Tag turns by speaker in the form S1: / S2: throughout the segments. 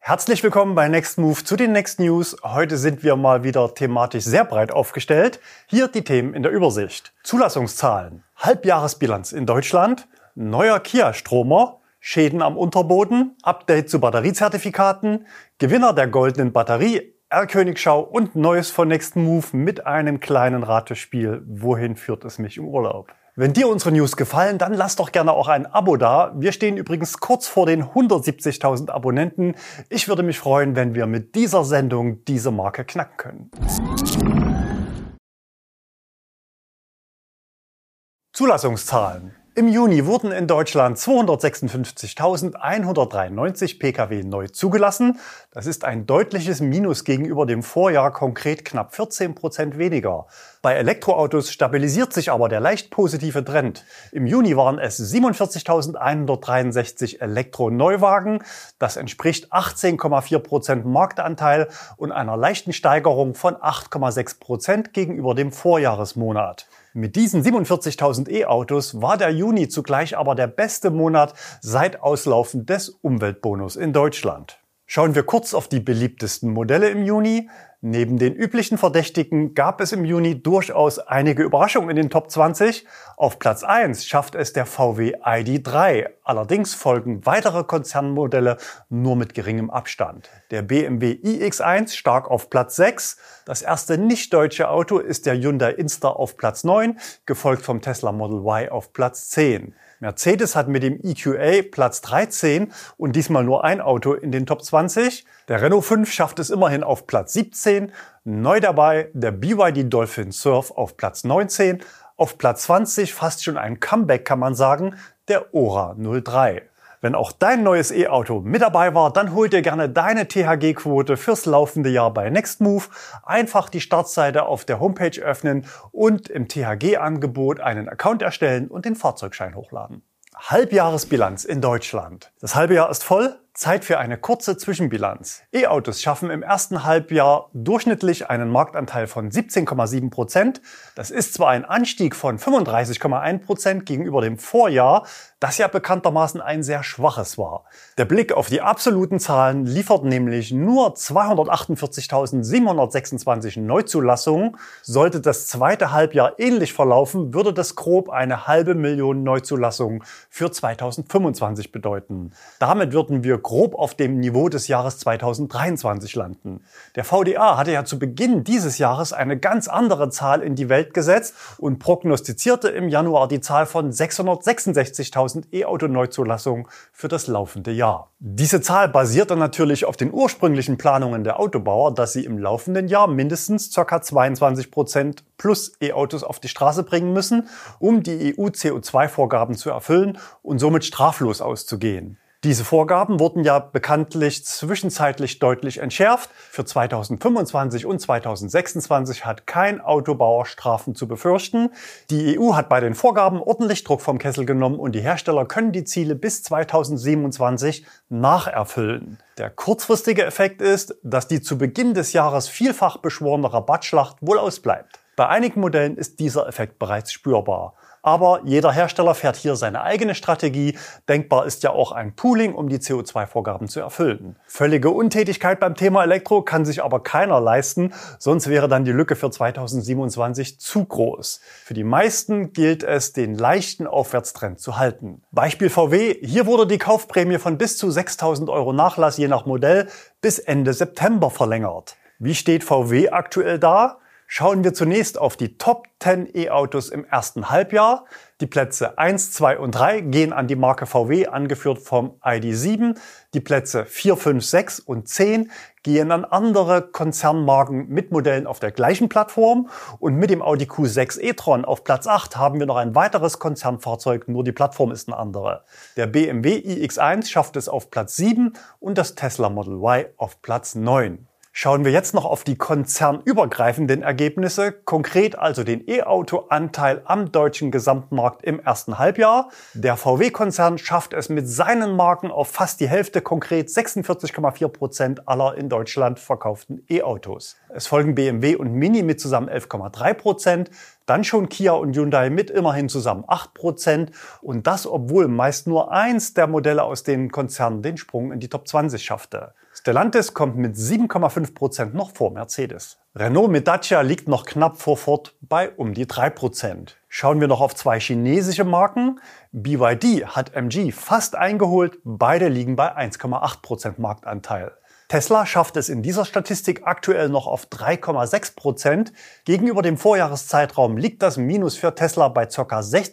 S1: Herzlich willkommen bei Next Move zu den Next News. Heute sind wir mal wieder thematisch sehr breit aufgestellt. Hier die Themen in der Übersicht. Zulassungszahlen, Halbjahresbilanz in Deutschland, neuer Kia-Stromer, Schäden am Unterboden, Update zu Batteriezertifikaten, Gewinner der goldenen Batterie, R-Königschau und Neues von Next Move mit einem kleinen Ratespiel. Wohin führt es mich im Urlaub? Wenn dir unsere News gefallen, dann lass doch gerne auch ein Abo da. Wir stehen übrigens kurz vor den 170.000 Abonnenten. Ich würde mich freuen, wenn wir mit dieser Sendung diese Marke knacken können. Zulassungszahlen. Im Juni wurden in Deutschland 256.193 Pkw neu zugelassen. Das ist ein deutliches Minus gegenüber dem Vorjahr, konkret knapp 14% weniger. Bei Elektroautos stabilisiert sich aber der leicht positive Trend. Im Juni waren es 47.163 Elektroneuwagen. Das entspricht 18,4% Marktanteil und einer leichten Steigerung von 8,6% gegenüber dem Vorjahresmonat. Mit diesen 47.000 E-Autos war der Juni zugleich aber der beste Monat seit Auslaufen des Umweltbonus in Deutschland. Schauen wir kurz auf die beliebtesten Modelle im Juni. Neben den üblichen Verdächtigen gab es im Juni durchaus einige Überraschungen in den Top 20. Auf Platz 1 schafft es der VW ID.3. Allerdings folgen weitere Konzernmodelle nur mit geringem Abstand. Der BMW iX1 stark auf Platz 6. Das erste nicht-deutsche Auto ist der Hyundai Inster auf Platz 9, gefolgt vom Tesla Model Y auf Platz 10. Mercedes hat mit dem EQA Platz 13 und diesmal nur ein Auto in den Top 20. Der Renault 5 schafft es immerhin auf Platz 17. Neu dabei der BYD Dolphin Surf auf Platz 19. Auf Platz 20, fast schon ein Comeback kann man sagen, der Ora 03. Wenn auch dein neues E-Auto mit dabei war, dann hol dir gerne deine THG-Quote fürs laufende Jahr bei Next Move. Einfach die Startseite auf der Homepage öffnen und im THG-Angebot einen Account erstellen und den Fahrzeugschein hochladen. Halbjahresbilanz in Deutschland. Das halbe Jahr ist voll. Zeit für eine kurze Zwischenbilanz. E-Autos schaffen im ersten Halbjahr durchschnittlich einen Marktanteil von 17,7%. Das ist zwar ein Anstieg von 35,1% gegenüber dem Vorjahr, das ja bekanntermaßen ein sehr schwaches war. Der Blick auf die absoluten Zahlen liefert nämlich nur 248.726 Neuzulassungen. Sollte das zweite Halbjahr ähnlich verlaufen, würde das grob eine 500.000 Neuzulassungen für 2025 bedeuten. Damit würden wir grob auf dem Niveau des Jahres 2023 landen. Der VDA hatte ja zu Beginn dieses Jahres eine ganz andere Zahl in die Welt gesetzt und prognostizierte im Januar die Zahl von 666.000 E-Auto-Neuzulassungen für das laufende Jahr. Diese Zahl basierte natürlich auf den ursprünglichen Planungen der Autobauer, dass sie im laufenden Jahr mindestens ca. 22% plus E-Autos auf die Straße bringen müssen, um die EU-CO2-Vorgaben zu erfüllen und somit straflos auszugehen. Diese Vorgaben wurden ja bekanntlich zwischenzeitlich deutlich entschärft. Für 2025 und 2026 hat kein Autobauer Strafen zu befürchten. Die EU hat bei den Vorgaben ordentlich Druck vom Kessel genommen und die Hersteller können die Ziele bis 2027 nacherfüllen. Der kurzfristige Effekt ist, dass die zu Beginn des Jahres vielfach beschworene Rabattschlacht wohl ausbleibt. Bei einigen Modellen ist dieser Effekt bereits spürbar. Aber jeder Hersteller fährt hier seine eigene Strategie. Denkbar ist ja auch ein Pooling, um die CO2-Vorgaben zu erfüllen. Völlige Untätigkeit beim Thema Elektro kann sich aber keiner leisten, sonst wäre dann die Lücke für 2027 zu groß. Für die meisten gilt es, den leichten Aufwärtstrend zu halten. Beispiel VW, hier wurde die Kaufprämie von bis zu 6.000 € Nachlass je nach Modell bis Ende September verlängert. Wie steht VW aktuell da? Schauen wir zunächst auf die Top 10 E-Autos im ersten Halbjahr. Die Plätze 1, 2 und 3 gehen an die Marke VW, angeführt vom ID.7. Die Plätze 4, 5, 6 und 10 gehen an andere Konzernmarken mit Modellen auf der gleichen Plattform. Und mit dem Audi Q6 e-tron auf Platz 8 haben wir noch ein weiteres Konzernfahrzeug, nur die Plattform ist eine andere. Der BMW iX1 schafft es auf Platz 7 und das Tesla Model Y auf Platz 9. Schauen wir jetzt noch auf die konzernübergreifenden Ergebnisse, konkret also den E-Auto-Anteil am deutschen Gesamtmarkt im ersten Halbjahr. Der VW-Konzern schafft es mit seinen Marken auf fast die Hälfte, konkret 46,4% aller in Deutschland verkauften E-Autos. Es folgen BMW und Mini mit zusammen 11,3%, dann schon Kia und Hyundai mit immerhin zusammen 8% und das, obwohl meist nur eins der Modelle aus den Konzernen den Sprung in die Top 20 schaffte. Stellantis kommt mit 7,5% noch vor Mercedes. Renault mit Dacia liegt noch knapp vor Ford bei um die 3%. Schauen wir noch auf zwei chinesische Marken. BYD hat MG fast eingeholt, beide liegen bei 1,8% Marktanteil. Tesla schafft es in dieser Statistik aktuell noch auf 3,6%. Gegenüber dem Vorjahreszeitraum liegt das Minus für Tesla bei ca.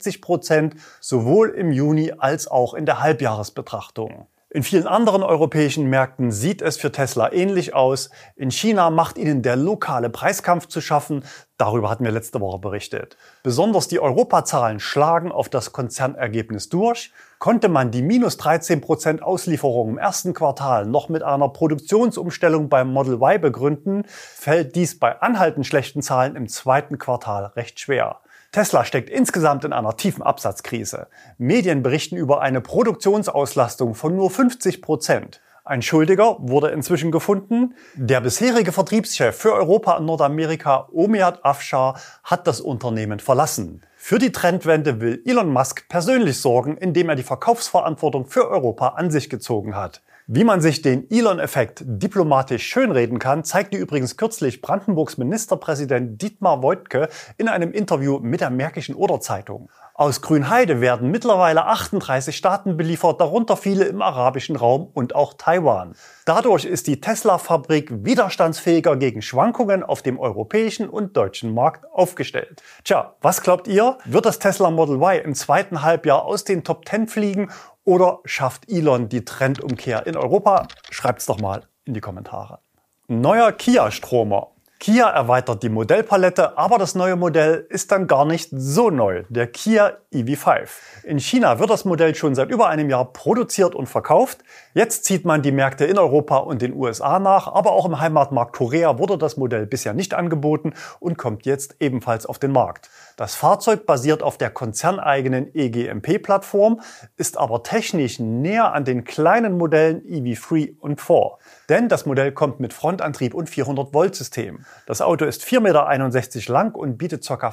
S1: 60%, sowohl im Juni als auch in der Halbjahresbetrachtung. In vielen anderen europäischen Märkten sieht es für Tesla ähnlich aus. In China macht ihnen der lokale Preiskampf zu schaffen. Darüber hatten wir letzte Woche berichtet. Besonders die Europazahlen schlagen auf das Konzernergebnis durch. Konnte man die minus 13% Auslieferung im ersten Quartal noch mit einer Produktionsumstellung beim Model Y begründen, fällt dies bei anhaltend schlechten Zahlen im zweiten Quartal recht schwer. Tesla steckt insgesamt in einer tiefen Absatzkrise. Medien berichten über eine Produktionsauslastung von nur 50%. Ein Schuldiger wurde inzwischen gefunden. Der bisherige Vertriebschef für Europa und Nordamerika, Omiyad Afshar, hat das Unternehmen verlassen. Für die Trendwende will Elon Musk persönlich sorgen, indem er die Verkaufsverantwortung für Europa an sich gezogen hat. Wie man sich den Elon-Effekt diplomatisch schönreden kann, zeigte übrigens kürzlich Brandenburgs Ministerpräsident Dietmar Woidke in einem Interview mit der Märkischen Oder-Zeitung. Aus Grünheide werden mittlerweile 38 Staaten beliefert, darunter viele im arabischen Raum und auch Taiwan. Dadurch ist die Tesla-Fabrik widerstandsfähiger gegen Schwankungen auf dem europäischen und deutschen Markt aufgestellt. Tja, was glaubt ihr? Wird das Tesla Model Y im zweiten Halbjahr aus den Top 10 fliegen oder schafft Elon die Trendumkehr in Europa? Schreibt's doch mal in die Kommentare. Neuer Kia-Stromer. Kia erweitert die Modellpalette, aber das neue Modell ist dann gar nicht so neu, der Kia EV5. In China wird das Modell schon seit über einem Jahr produziert und verkauft. Jetzt zieht man die Märkte in Europa und den USA nach, aber auch im Heimatmarkt Korea wurde das Modell bisher nicht angeboten und kommt jetzt ebenfalls auf den Markt. Das Fahrzeug basiert auf der konzerneigenen EGMP-Plattform, ist aber technisch näher an den kleinen Modellen EV3 und 4. Denn das Modell kommt mit Frontantrieb und 400-Volt-System. Das Auto ist 4,61 Meter lang und bietet ca.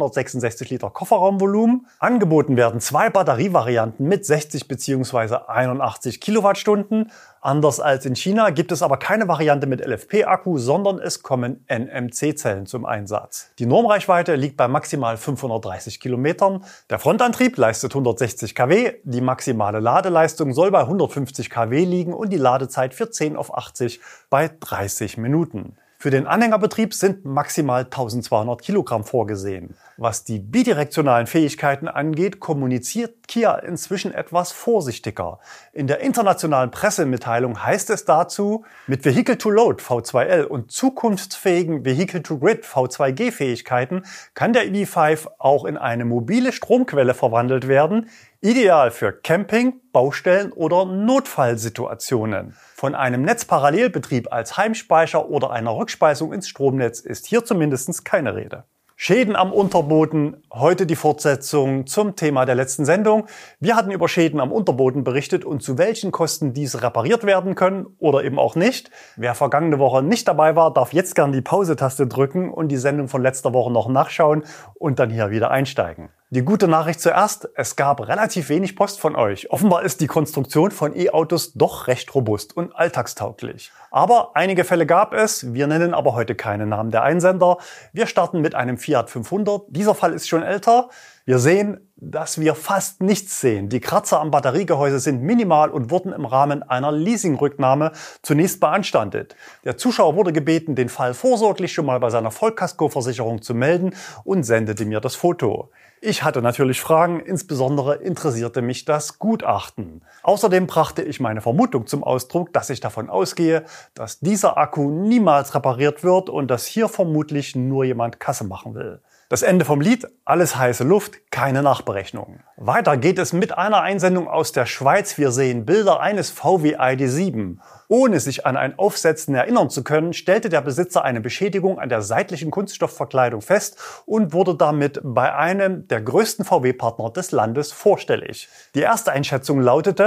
S1: 566 Liter Kofferraumvolumen. Angeboten werden zwei Batterievarianten mit 60 bzw. 81 Kilowattstunden. Anders als in China gibt es aber keine Variante mit LFP-Akku, sondern es kommen NMC-Zellen zum Einsatz. Die Normreichweite liegt bei maximal 530 Kilometern. Der Frontantrieb leistet 160 kW, die maximale Ladeleistung soll bei 150 kW liegen und die Ladezeit für 10 auf 80 bei 30 Minuten. Für den Anhängerbetrieb sind maximal 1200 Kilogramm vorgesehen. Was die bidirektionalen Fähigkeiten angeht, kommuniziert Kia inzwischen etwas vorsichtiger. In der internationalen Pressemitteilung heißt es dazu, mit Vehicle-to-Load V2L und zukunftsfähigen Vehicle-to-Grid V2G-Fähigkeiten kann der EV5 auch in eine mobile Stromquelle verwandelt werden, ideal für Camping, Baustellen oder Notfallsituationen. Von einem Netzparallelbetrieb als Heimspeicher oder einer Rückspeisung ins Stromnetz ist hier zumindest keine Rede. Schäden am Unterboden, heute die Fortsetzung zum Thema der letzten Sendung. Wir hatten über Schäden am Unterboden berichtet und zu welchen Kosten diese repariert werden können oder eben auch nicht. Wer vergangene Woche nicht dabei war, darf jetzt gern die Pause-Taste drücken und die Sendung von letzter Woche noch nachschauen und dann hier wieder einsteigen. Die gute Nachricht zuerst, es gab relativ wenig Post von euch. Offenbar ist die Konstruktion von E-Autos doch recht robust und alltagstauglich. Aber einige Fälle gab es, wir nennen aber heute keine Namen der Einsender. Wir starten mit einem Fiat 500. Dieser Fall ist schon älter. Wir sehen, dass wir fast nichts sehen. Die Kratzer am Batteriegehäuse sind minimal und wurden im Rahmen einer Leasingrücknahme zunächst beanstandet. Der Zuschauer wurde gebeten, den Fall vorsorglich schon mal bei seiner Vollkaskoversicherung zu melden und sendete mir das Foto. Ich hatte natürlich Fragen, insbesondere interessierte mich das Gutachten. Außerdem brachte ich meine Vermutung zum Ausdruck, dass ich davon ausgehe, dass dieser Akku niemals repariert wird und dass hier vermutlich nur jemand Kasse machen will. Das Ende vom Lied, alles heiße Luft, keine Nachberechnung. Weiter geht es mit einer Einsendung aus der Schweiz. Wir sehen Bilder eines VW ID.7. Ohne sich an ein Aufsetzen erinnern zu können, stellte der Besitzer eine Beschädigung an der seitlichen Kunststoffverkleidung fest und wurde damit bei einem der größten VW-Partner des Landes vorstellig. Die erste Einschätzung lautete: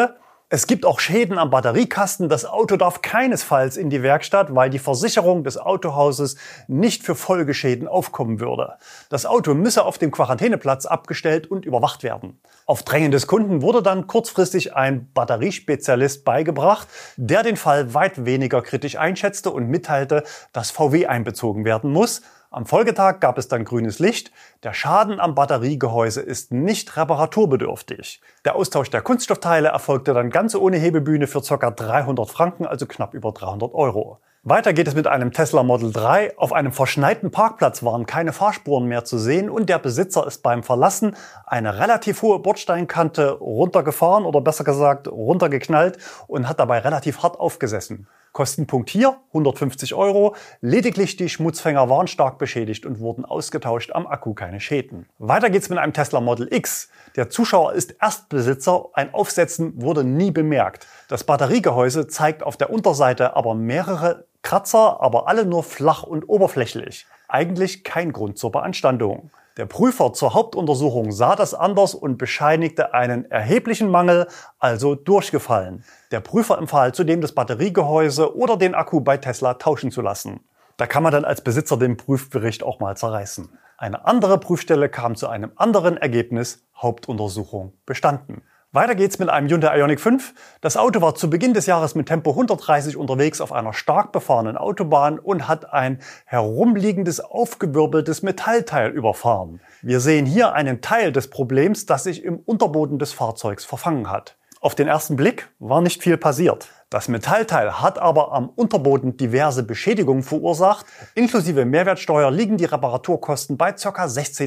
S1: Es gibt auch Schäden am Batteriekasten. Das Auto darf keinesfalls in die Werkstatt, weil die Versicherung des Autohauses nicht für Folgeschäden aufkommen würde. Das Auto müsse auf dem Quarantäneplatz abgestellt und überwacht werden. Auf Drängen des Kunden wurde dann kurzfristig ein Batteriespezialist beigebracht, der den Fall weit weniger kritisch einschätzte und mitteilte, dass VW einbezogen werden muss. Am Folgetag gab es dann grünes Licht. Der Schaden am Batteriegehäuse ist nicht reparaturbedürftig. Der Austausch der Kunststoffteile erfolgte dann ganz ohne Hebebühne für ca. 300 Franken, also knapp über 300 Euro. Weiter geht es mit einem Tesla Model 3. Auf einem verschneiten Parkplatz waren keine Fahrspuren mehr zu sehen und der Besitzer ist beim Verlassen eine relativ hohe Bordsteinkante runtergefahren oder besser gesagt runtergeknallt und hat dabei relativ hart aufgesessen. Kostenpunkt hier 150 Euro. Lediglich die Schmutzfänger waren stark beschädigt und wurden ausgetauscht, am Akku keine Schäden. Weiter geht's mit einem Tesla Model X. Der Zuschauer ist Erstbesitzer, ein Aufsetzen wurde nie bemerkt. Das Batteriegehäuse zeigt auf der Unterseite aber mehrere Kratzer, aber alle nur flach und oberflächlich. Eigentlich kein Grund zur Beanstandung. Der Prüfer zur Hauptuntersuchung sah das anders und bescheinigte einen erheblichen Mangel, also durchgefallen. Der Prüfer empfahl zudem, das Batteriegehäuse oder den Akku bei Tesla tauschen zu lassen. Da kann man dann als Besitzer den Prüfbericht auch mal zerreißen. Eine andere Prüfstelle kam zu einem anderen Ergebnis, Hauptuntersuchung bestanden. Weiter geht's mit einem Hyundai Ioniq 5. Das Auto war zu Beginn des Jahres mit Tempo 130 unterwegs auf einer stark befahrenen Autobahn und hat ein herumliegendes, aufgewirbeltes Metallteil überfahren. Wir sehen hier einen Teil des Problems, das sich im Unterboden des Fahrzeugs verfangen hat. Auf den ersten Blick war nicht viel passiert. Das Metallteil hat aber am Unterboden diverse Beschädigungen verursacht. Inklusive Mehrwertsteuer liegen die Reparaturkosten bei ca.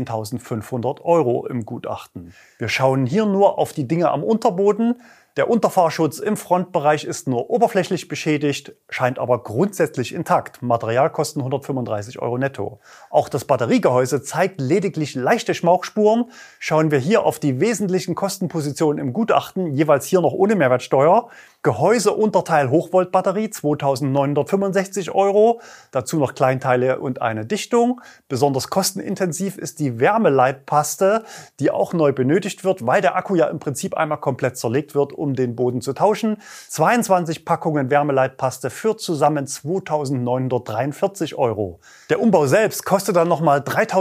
S1: 16.500 Euro im Gutachten. Wir schauen hier nur auf die Dinge am Unterboden. Der Unterfahrschutz im Frontbereich ist nur oberflächlich beschädigt, scheint aber grundsätzlich intakt. Materialkosten 135 Euro netto. Auch das Batteriegehäuse zeigt lediglich leichte Schmauchspuren. Schauen wir hier auf die wesentlichen Kostenpositionen im Gutachten, jeweils hier noch ohne Mehrwertsteuer. Gehäuseunterteil Hochvoltbatterie 2.965 Euro. Dazu noch Kleinteile und eine Dichtung. Besonders kostenintensiv ist die Wärmeleitpaste, die auch neu benötigt wird, weil der Akku ja im Prinzip einmal komplett zerlegt wird, um den Boden zu tauschen. 22 Packungen Wärmeleitpaste für zusammen 2.943 Euro. Der Umbau selbst kostet dann nochmal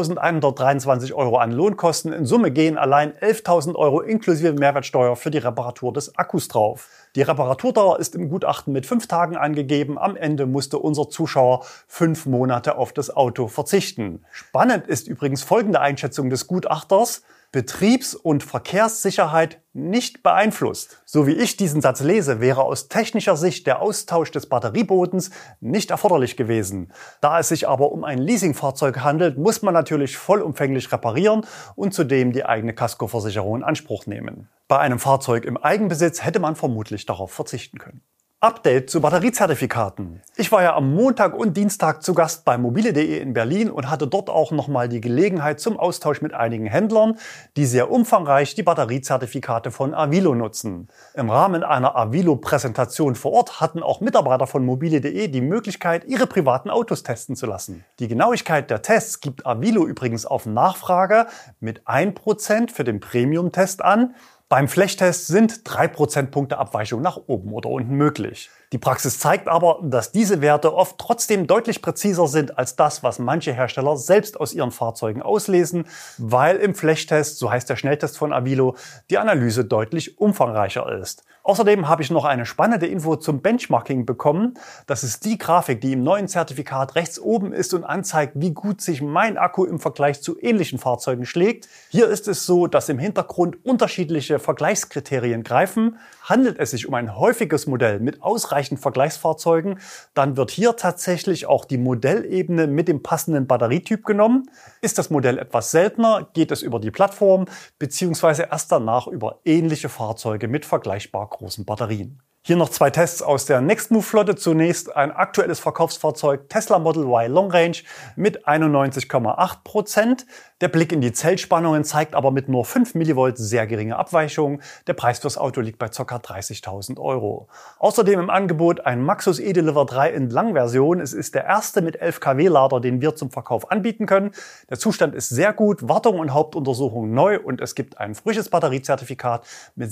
S1: 3.123 Euro an Lohnkosten. In Summe gehen allein 11.000 Euro inklusive Mehrwertsteuer für die Reparatur des Akkus drauf. Die Reparaturdauer ist im Gutachten mit 5 Tagen angegeben. Am Ende musste unser Zuschauer 5 Monate auf das Auto verzichten. Spannend ist übrigens folgende Einschätzung des Gutachters: Betriebs- und Verkehrssicherheit nicht beeinflusst. So wie ich diesen Satz lese, wäre aus technischer Sicht der Austausch des Batteriebodens nicht erforderlich gewesen. Da es sich aber um ein Leasingfahrzeug handelt, muss man natürlich vollumfänglich reparieren und zudem die eigene Kaskoversicherung in Anspruch nehmen. Bei einem Fahrzeug im Eigenbesitz hätte man vermutlich darauf verzichten können. Update zu Batteriezertifikaten. Ich war ja am Montag und Dienstag zu Gast bei mobile.de in Berlin und hatte dort auch nochmal die Gelegenheit zum Austausch mit einigen Händlern, die sehr umfangreich die Batteriezertifikate von Avilo nutzen. Im Rahmen einer Avilo-Präsentation vor Ort hatten auch Mitarbeiter von mobile.de die Möglichkeit, ihre privaten Autos testen zu lassen. Die Genauigkeit der Tests gibt Avilo übrigens auf Nachfrage mit 1% für den Premium-Test an. Beim Flächtest sind 3 Prozentpunkte Abweichung nach oben oder unten möglich. Die Praxis zeigt aber, dass diese Werte oft trotzdem deutlich präziser sind als das, was manche Hersteller selbst aus ihren Fahrzeugen auslesen, weil im Flächtest, so heißt der Schnelltest von Avilo, die Analyse deutlich umfangreicher ist. Außerdem habe ich noch eine spannende Info zum Benchmarking bekommen. Das ist die Grafik, die im neuen Zertifikat rechts oben ist und anzeigt, wie gut sich mein Akku im Vergleich zu ähnlichen Fahrzeugen schlägt. Hier ist es so, dass im Hintergrund unterschiedliche Vergleichskriterien greifen. Handelt es sich um ein häufiges Modell mit ausreichend Vergleichsfahrzeugen, dann wird hier tatsächlich auch die Modellebene mit dem passenden Batterietyp genommen. Ist das Modell etwas seltener, geht es über die Plattform bzw. erst danach über ähnliche Fahrzeuge mit vergleichbar großen Batterien. Hier noch 2 Tests aus der Nextmove-Flotte. Zunächst ein aktuelles Verkaufsfahrzeug Tesla Model Y Long Range mit 91,8%. Der Blick in die Zellspannungen zeigt aber mit nur 5 mV sehr geringe Abweichungen. Der Preis fürs Auto liegt bei ca. 30.000 €. Außerdem im Angebot ein Maxus eDeliver 3 in Langversion. Es ist der erste mit 11 kW Lader, den wir zum Verkauf anbieten können. Der Zustand ist sehr gut, Wartung und Hauptuntersuchung neu und es gibt ein frisches Batteriezertifikat mit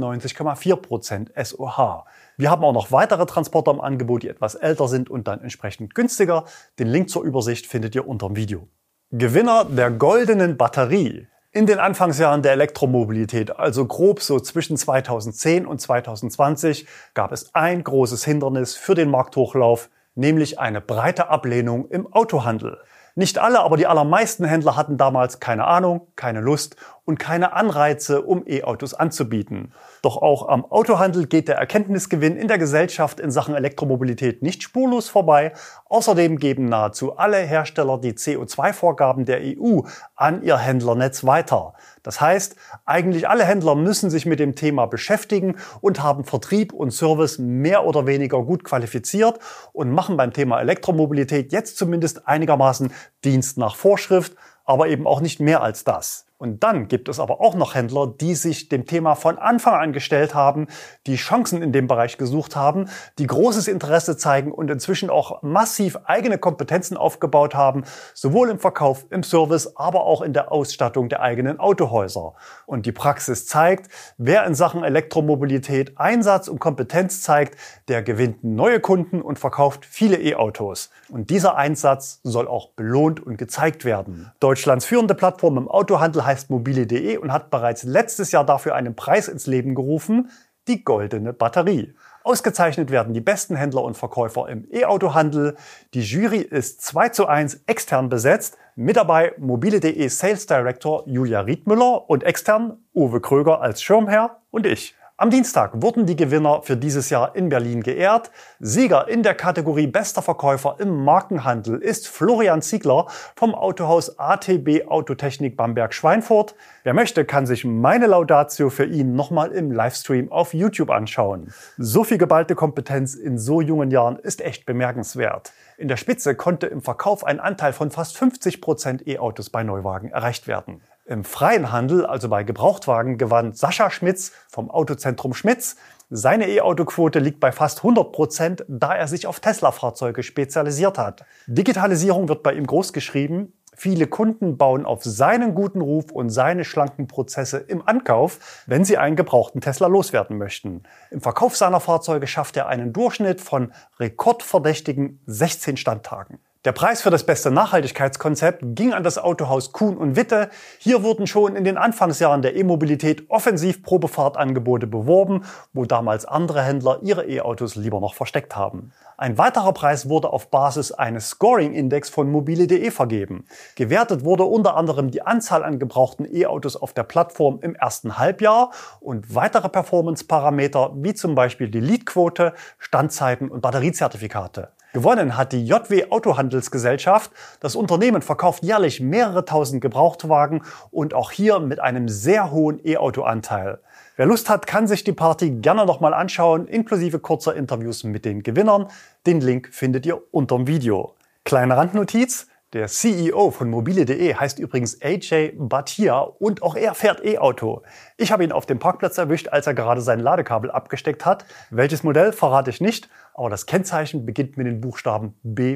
S1: 96,4% SOH. Wir haben auch noch weitere Transporter im Angebot, die etwas älter sind und dann entsprechend günstiger. Den Link zur Übersicht findet ihr unter dem Video. Gewinner der goldenen Batterie. In den Anfangsjahren der Elektromobilität, also grob so zwischen 2010 und 2020, gab es ein großes Hindernis für den Markthochlauf, nämlich eine breite Ablehnung im Autohandel. Nicht alle, aber die allermeisten Händler hatten damals keine Ahnung, keine Lust und keine Anreize, um E-Autos anzubieten. Doch auch am Autohandel geht der Erkenntnisgewinn in der Gesellschaft in Sachen Elektromobilität nicht spurlos vorbei. Außerdem geben nahezu alle Hersteller die CO2-Vorgaben der EU an ihr Händlernetz weiter. Das heißt, eigentlich alle Händler müssen sich mit dem Thema beschäftigen und haben Vertrieb und Service mehr oder weniger gut qualifiziert und machen beim Thema Elektromobilität jetzt zumindest einigermaßen Dienst nach Vorschrift, aber eben auch nicht mehr als das. Und dann gibt es aber auch noch Händler, die sich dem Thema von Anfang an gestellt haben, die Chancen in dem Bereich gesucht haben, die großes Interesse zeigen und inzwischen auch massiv eigene Kompetenzen aufgebaut haben, sowohl im Verkauf, im Service, aber auch in der Ausstattung der eigenen Autohäuser. Und die Praxis zeigt, wer in Sachen Elektromobilität Einsatz und Kompetenz zeigt, der gewinnt neue Kunden und verkauft viele E-Autos. Und dieser Einsatz soll auch belohnt und gezeigt werden. Deutschlands führende Plattform im Autohandel heißt mobile.de und hat bereits letztes Jahr dafür einen Preis ins Leben gerufen, die goldene Batterie. Ausgezeichnet werden die besten Händler und Verkäufer im E-Autohandel. Die Jury ist 2:1 extern besetzt. Mit dabei mobile.de Sales Director Julia Riedmüller und extern Uwe Kröger als Schirmherr und ich. Am Dienstag wurden die Gewinner für dieses Jahr in Berlin geehrt. Sieger in der Kategorie Bester Verkäufer im Markenhandel ist Florian Ziegler vom Autohaus ATB Autotechnik Bamberg-Schweinfurt. Wer möchte, kann sich meine Laudatio für ihn nochmal im Livestream auf YouTube anschauen. So viel geballte Kompetenz in so jungen Jahren ist echt bemerkenswert. In der Spitze konnte im Verkauf ein Anteil von fast 50% E-Autos bei Neuwagen erreicht werden. Im freien Handel, also bei Gebrauchtwagen, gewann Sascha Schmitz vom Autozentrum Schmitz. Seine E-Auto-Quote liegt bei fast 100%, da er sich auf Tesla-Fahrzeuge spezialisiert hat. Digitalisierung wird bei ihm groß geschrieben. Viele Kunden bauen auf seinen guten Ruf und seine schlanken Prozesse im Ankauf, wenn sie einen gebrauchten Tesla loswerden möchten. Im Verkauf seiner Fahrzeuge schafft er einen Durchschnitt von rekordverdächtigen 16 Standtagen. Der Preis für das beste Nachhaltigkeitskonzept ging an das Autohaus Kuhn und Witte. Hier wurden schon in den Anfangsjahren der E-Mobilität offensiv Probefahrtangebote beworben, wo damals andere Händler ihre E-Autos lieber noch versteckt haben. Ein weiterer Preis wurde auf Basis eines Scoring-Index von mobile.de vergeben. Gewertet wurde unter anderem die Anzahl an gebrauchten E-Autos auf der Plattform im ersten Halbjahr und weitere Performance-Parameter wie zum Beispiel die Leadquote, Standzeiten und Batteriezertifikate. Gewonnen hat die JW Autohandelsgesellschaft. Das Unternehmen verkauft jährlich mehrere tausend Gebrauchtwagen und auch hier mit einem sehr hohen E-Auto-Anteil. Wer Lust hat, kann sich die Party gerne nochmal anschauen, inklusive kurzer Interviews mit den Gewinnern. Den Link findet ihr unterm Video. Kleine Randnotiz. Der CEO von mobile.de heißt übrigens AJ Bhatia und auch er fährt E-Auto. Ich habe ihn auf dem Parkplatz erwischt, als er gerade sein Ladekabel abgesteckt hat. Welches Modell verrate ich nicht, aber das Kennzeichen beginnt mit den Buchstaben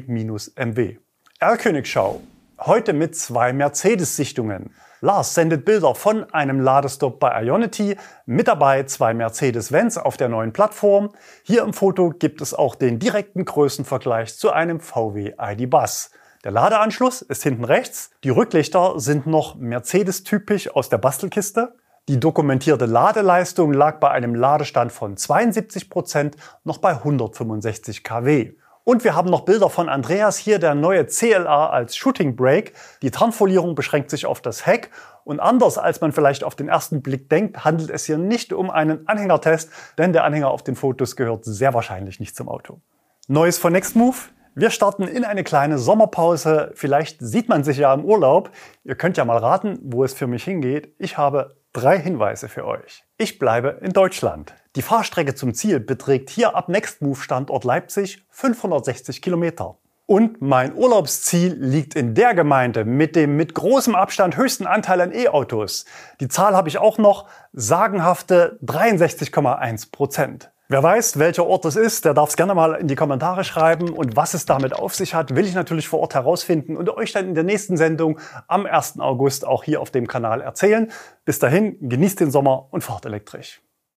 S1: B-MW. R-Königschau. Heute mit 2 Mercedes-Sichtungen. Lars sendet Bilder von einem Ladestopp bei Ionity. Mit dabei 2 Mercedes-Benz auf der neuen Plattform. Hier im Foto gibt es auch den direkten Größenvergleich zu einem VW ID.Buzz. Der Ladeanschluss ist hinten rechts. Die Rücklichter sind noch Mercedes-typisch aus der Bastelkiste. Die dokumentierte Ladeleistung lag bei einem Ladestand von 72% noch bei 165 kW. Und wir haben noch Bilder von Andreas, hier der neue CLA als Shooting Brake. Die Tarnfolierung beschränkt sich auf das Heck. Und anders als man vielleicht auf den ersten Blick denkt, handelt es hier nicht um einen Anhängertest, denn der Anhänger auf den Fotos gehört sehr wahrscheinlich nicht zum Auto. Neues von Nextmove. Wir starten in eine kleine Sommerpause. Vielleicht sieht man sich ja im Urlaub. Ihr könnt ja mal raten, wo es für mich hingeht. Ich habe 3 Hinweise für euch. Ich bleibe in Deutschland. Die Fahrstrecke zum Ziel beträgt hier ab Nextmove Standort Leipzig 560 Kilometer. Und mein Urlaubsziel liegt in der Gemeinde mit dem mit großem Abstand höchsten Anteil an E-Autos. Die Zahl habe ich auch noch, sagenhafte 63,1%. Wer weiß, welcher Ort es ist, der darf es gerne mal in die Kommentare schreiben. Und was es damit auf sich hat, will ich natürlich vor Ort herausfinden und euch dann in der nächsten Sendung am 1. August auch hier auf dem Kanal erzählen. Bis dahin, genießt den Sommer und fahrt elektrisch.